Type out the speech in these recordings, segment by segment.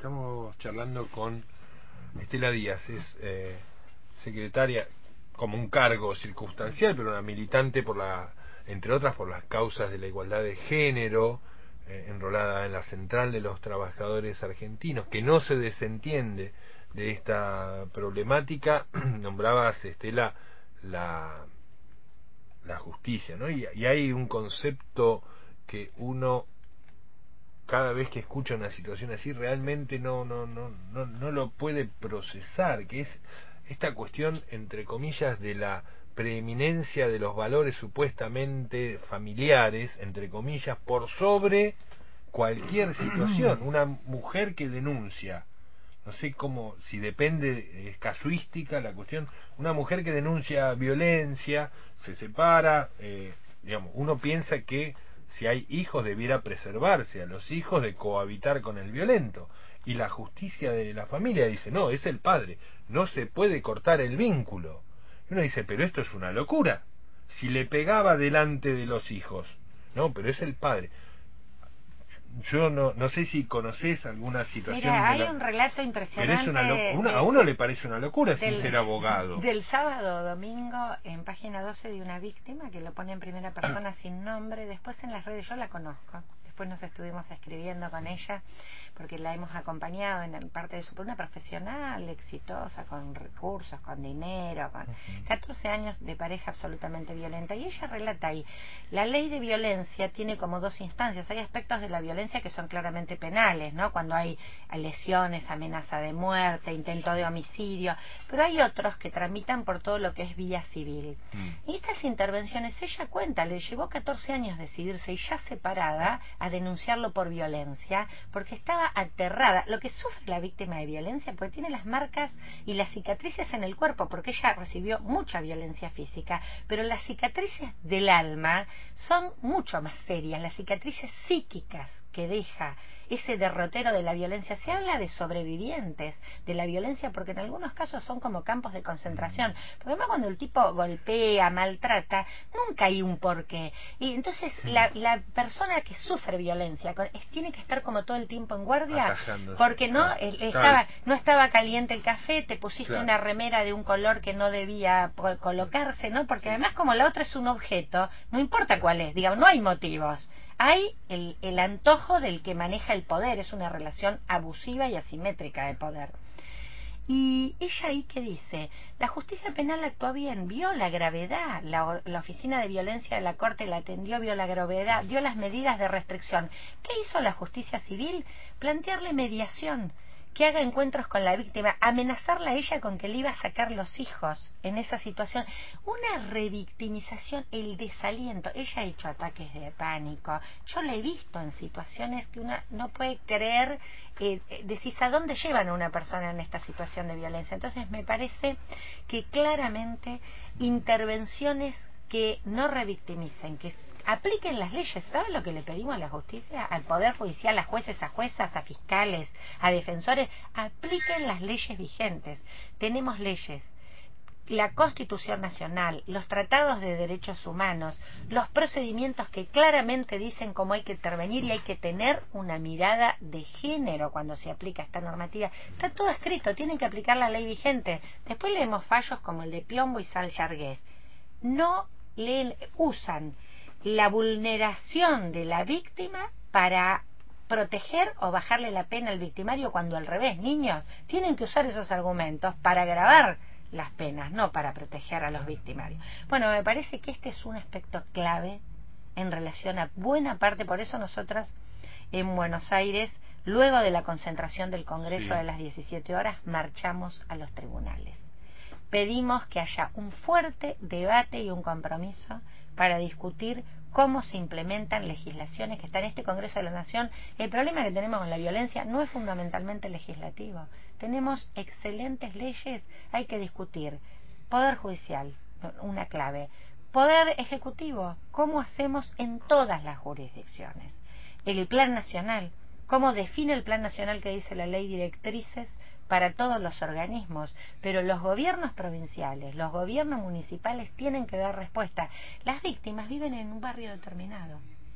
Estamos charlando con Estela Díaz, es secretaria como un cargo circunstancial, pero una militante entre otras por las causas de la igualdad de género, enrolada en la Central de los Trabajadores Argentinos, que no se desentiende de esta problemática. Nombrabas, Estela, la, la justicia, ¿no? Y hay un concepto que uno cada vez que escucha una situación así realmente no lo puede procesar, que es esta cuestión, entre comillas, de la preeminencia de los valores supuestamente familiares, entre comillas, por sobre cualquier situación. Una mujer que denuncia, no sé cómo, si depende, es casuística la cuestión, una mujer que denuncia violencia, se separa, digamos, uno piensa que si hay hijos debiera preservarse a los hijos de cohabitar con el violento, y la justicia de la familia dice, no, es el padre, no se puede cortar el vínculo. Y uno dice, pero esto es una locura, si le pegaba delante de los hijos, no, pero es el padre. Yo no sé si conoces alguna situación. Mira, hay un relato Pero impresionante a uno le parece una locura sin del, ser abogado. del sábado o domingo en página 12 de una víctima que lo pone en primera persona sin nombre. Después en las redes, yo la conozco, después nos estuvimos escribiendo con ella porque la hemos acompañado en parte de una profesional exitosa, con recursos, con dinero, con 14 años de pareja absolutamente violenta. Y ella relata ahí, la ley de violencia tiene como dos instancias. Hay aspectos de la violencia que son claramente penales, ¿no? Cuando hay lesiones, amenaza de muerte, intento de homicidio, pero hay otros que tramitan por todo lo que es vía civil. Y estas intervenciones, ella cuenta, le llevó 14 años decidirse, y ya separada, a denunciarlo por violencia, porque estaba aterrada. Lo que sufre la víctima de violencia, porque tiene las marcas y las cicatrices en el cuerpo, porque ella recibió mucha violencia física, pero las cicatrices del alma son mucho más serias, las cicatrices psíquicas que deja ese derrotero de la violencia. Se habla de sobrevivientes de la violencia porque en algunos casos son como campos de concentración, porque además cuando el tipo golpea, maltrata, nunca hay un porqué, y entonces la persona que sufre violencia tiene que estar como todo el tiempo en guardia, porque no estaba caliente el café, te pusiste una remera de un color que no debía colocarse, ¿no? Porque además como la otra es un objeto, no importa cuál es, digamos, no hay motivos. Hay el antojo del que maneja el poder, es una relación abusiva y asimétrica de poder. Y ella ahí que dice, la justicia penal actuó bien, vio la gravedad, la oficina de violencia de la Corte la atendió, vio la gravedad, dio las medidas de restricción. ¿Qué hizo la justicia civil? Plantearle mediación, que haga encuentros con la víctima, amenazarla a ella con que le iba a sacar los hijos en esa situación, una revictimización, el desaliento. Ella ha hecho ataques de pánico, yo la he visto en situaciones que uno no puede creer, decís, ¿a dónde llevan a una persona en esta situación de violencia? Entonces me parece que claramente intervenciones que no revictimicen, que apliquen las leyes. ¿Saben lo que le pedimos a la justicia, al Poder Judicial, a jueces, a juezas, a fiscales, a defensores? Apliquen las leyes vigentes. Tenemos leyes, la Constitución Nacional, los tratados de derechos humanos, los procedimientos que claramente dicen cómo hay que intervenir, y hay que tener una mirada de género cuando se aplica esta normativa. Está todo escrito, tienen que aplicar la ley vigente. Después leemos fallos como el de Piombo y Sal Yargués. No usan la vulneración de la víctima para proteger o bajarle la pena al victimario, cuando al revés, niños, tienen que usar esos argumentos para agravar las penas, no para proteger a los victimarios. Bueno, me parece que este es un aspecto clave en relación a buena parte, por eso nosotras en Buenos Aires, luego de la concentración del Congreso de las 17 horas, marchamos a los tribunales. Pedimos que haya un fuerte debate y un compromiso para discutir cómo se implementan legislaciones que están en este Congreso de la Nación. El problema que tenemos con la violencia no es fundamentalmente legislativo. Tenemos excelentes leyes, hay que discutir. Poder judicial, una clave. Poder ejecutivo, ¿cómo hacemos en todas las jurisdicciones? El plan nacional, ¿cómo define el plan nacional que dice la ley directrices para todos los organismos? Pero los gobiernos provinciales, los gobiernos municipales tienen que dar respuesta. Las víctimas viven en un barrio determinado,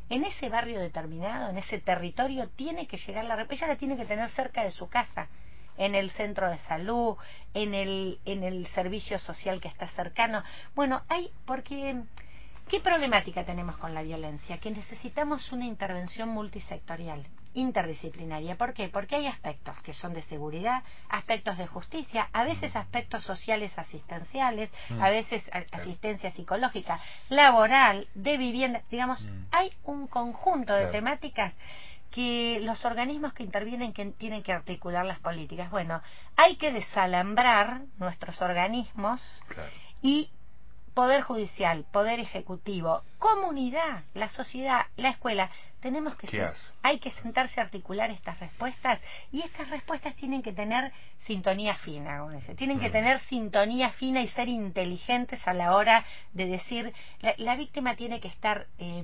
en ese barrio determinado, en ese territorio, tiene que llegar ella la tiene que tener cerca de su casa, en el centro de salud, en el servicio social que está cercano. Bueno, porque ¿qué problemática tenemos con la violencia? Que necesitamos una intervención multisectorial, interdisciplinaria. ¿Por qué? Porque hay aspectos que son de seguridad, aspectos de justicia, a veces aspectos sociales asistenciales, a veces asistencia psicológica, laboral, de vivienda. Digamos, hay un conjunto de temáticas que los organismos que intervienen que tienen que articular las políticas. Bueno, hay que desalambrar nuestros organismos y Poder Judicial, Poder Ejecutivo, comunidad, la sociedad, la escuela, hay que sentarse a articular estas respuestas, y estas respuestas tienen que tener sintonía fina, como dice, tienen que tener sintonía fina y ser inteligentes a la hora de decir, la víctima tiene que estar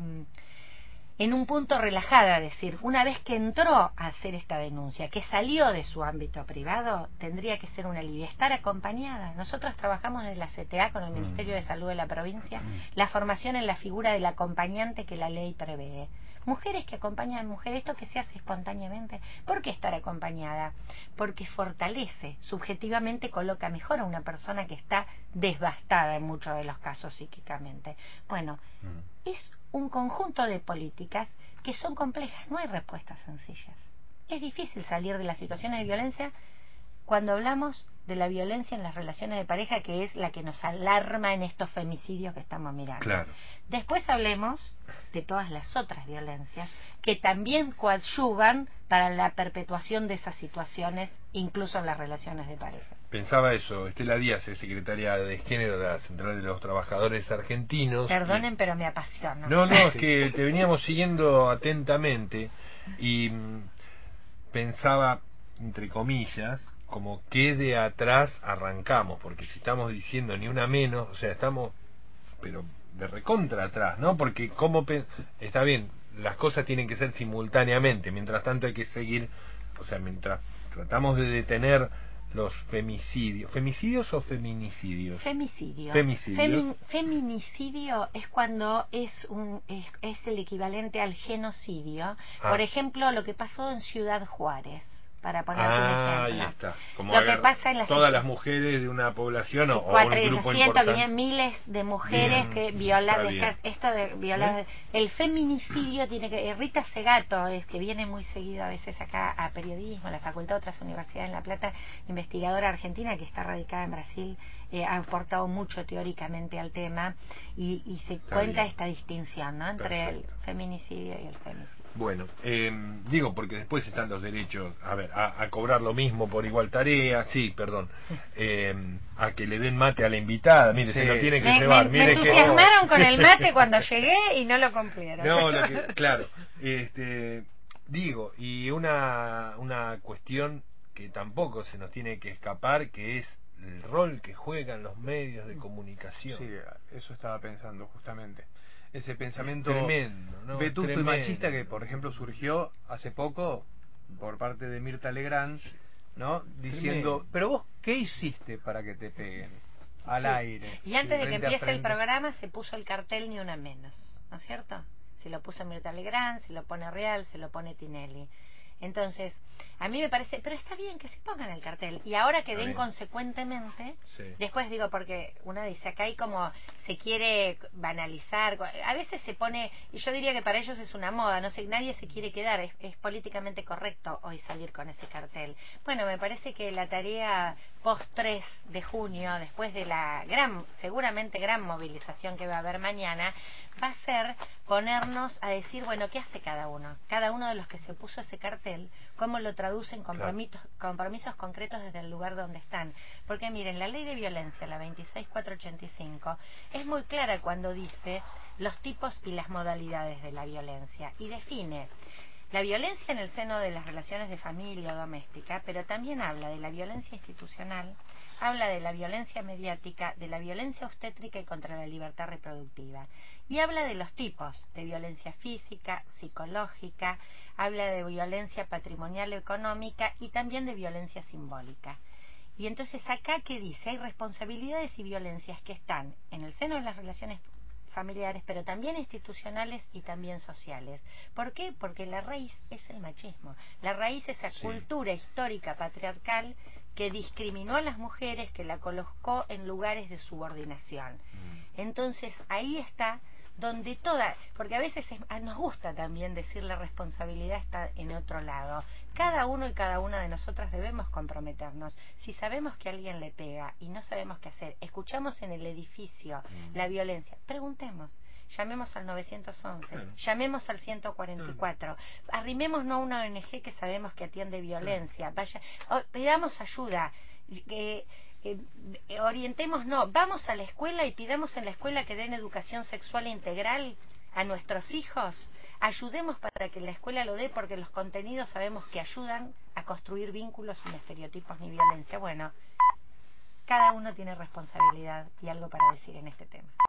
en un punto relajada, es decir, una vez que entró a hacer esta denuncia, que salió de su ámbito privado, tendría que ser un alivio, estar acompañada. Nosotros trabajamos desde la CTA con el Ministerio de Salud de la provincia, la formación en la figura del acompañante que la ley prevé. Mujeres que acompañan mujeres, esto que se hace espontáneamente. ¿Por qué estar acompañada? Porque fortalece, subjetivamente coloca mejor a una persona que está devastada en muchos de los casos psíquicamente. Bueno, es un conjunto de políticas que son complejas, no hay respuestas sencillas. Es difícil salir de las situaciones de violencia cuando hablamos de la violencia en las relaciones de pareja, que es la que nos alarma en estos femicidios que estamos mirando. Claro. Después hablemos de todas las otras violencias que también coadyuvan para la perpetuación de esas situaciones, incluso en las relaciones de pareja. Pensaba eso, Estela Díaz es secretaria de Género de la Central de los Trabajadores Argentinos. Perdonen, pero me apasiona. No, es que te veníamos siguiendo atentamente y pensaba, entre comillas, como que de atrás arrancamos, porque si estamos diciendo ni una menos, o sea, estamos, pero de recontra atrás, ¿no? Porque está bien, las cosas tienen que ser simultáneamente, mientras tanto hay que seguir, o sea, mientras tratamos de detener los femicidios o feminicidios. Feminicidio es cuando es el equivalente al genocidio. Por ejemplo, lo que pasó en Ciudad Juárez, para ponerte un ejemplo. Ahí está. Como lo que pasa en todas las mujeres de una población o un grupo importante. Miles de mujeres que violan, el feminicidio tiene que, Rita Segato, que viene muy seguido a veces acá a periodismo, a la Facultad de otras universidades en La Plata, investigadora argentina que está radicada en Brasil, ha aportado mucho teóricamente al tema y se cuenta esta distinción, ¿no?, entre el feminicidio y el femicidio. Bueno, digo porque después están los derechos, a cobrar lo mismo por igual tarea, a que le den mate a la invitada, mire, se lo tiene que llevar. Me entusiasmaron con el mate cuando llegué y no lo cumplieron. No, claro, digo, y una cuestión que tampoco se nos tiene que escapar, que es el rol que juegan los medios de comunicación. Sí, eso estaba pensando justamente. Ese pensamiento tremendo, ¿no? vetusto y machista que, por ejemplo, surgió hace poco por parte de Mirta Legrand, ¿no? Diciendo, tremendo. Pero vos, ¿qué hiciste para que te peguen? Al aire. Y antes de que empiece el programa se puso el cartel Ni Una Menos, ¿no es cierto? Se lo puso Mirta Legrand, se lo pone Real, se lo pone Tinelli. Entonces, a mí me parece, pero está bien que se pongan el cartel, y ahora que den consecuentemente, después digo, porque una dice, acá hay como, se quiere banalizar, a veces se pone, y yo diría que para ellos es una moda, no sé, nadie se quiere quedar, es políticamente correcto hoy salir con ese cartel. Bueno, me parece que la tarea post 3 de junio, después de la seguramente gran movilización que va a haber mañana, va a ser ponernos a decir, bueno, ¿qué hace cada uno? Cada uno de los que se puso ese cartel, ¿cómo lo traduce en compromisos concretos desde el lugar donde están? Porque miren, la ley de violencia, la 26485, es muy clara cuando dice los tipos y las modalidades de la violencia, y define la violencia en el seno de las relaciones de familia o doméstica, pero también habla de la violencia institucional, habla de la violencia mediática, de la violencia obstétrica y contra la libertad reproductiva. Y habla de los tipos de violencia física, psicológica, habla de violencia patrimonial o económica y también de violencia simbólica. Y entonces acá, ¿qué dice? Hay responsabilidades y violencias que están en el seno de las relaciones familiares, pero también institucionales y también sociales. ¿Por qué? Porque la raíz es el machismo. La raíz es esa cultura histórica patriarcal que discriminó a las mujeres, que la colocó en lugares de subordinación. Entonces, ahí está donde porque a veces nos gusta también decir la responsabilidad está en otro lado. Cada uno y cada una de nosotras debemos comprometernos. Si sabemos que alguien le pega y no sabemos qué hacer, escuchamos en el edificio la violencia, preguntemos. Llamemos al 911, llamemos al 144, arrimémonos a una ONG que sabemos que atiende violencia, pidamos ayuda, orientémonos, vamos a la escuela y pidamos en la escuela que den educación sexual integral a nuestros hijos, ayudemos para que la escuela lo dé, porque los contenidos sabemos que ayudan a construir vínculos sin estereotipos ni violencia. Bueno, cada uno tiene responsabilidad y algo para decir en este tema.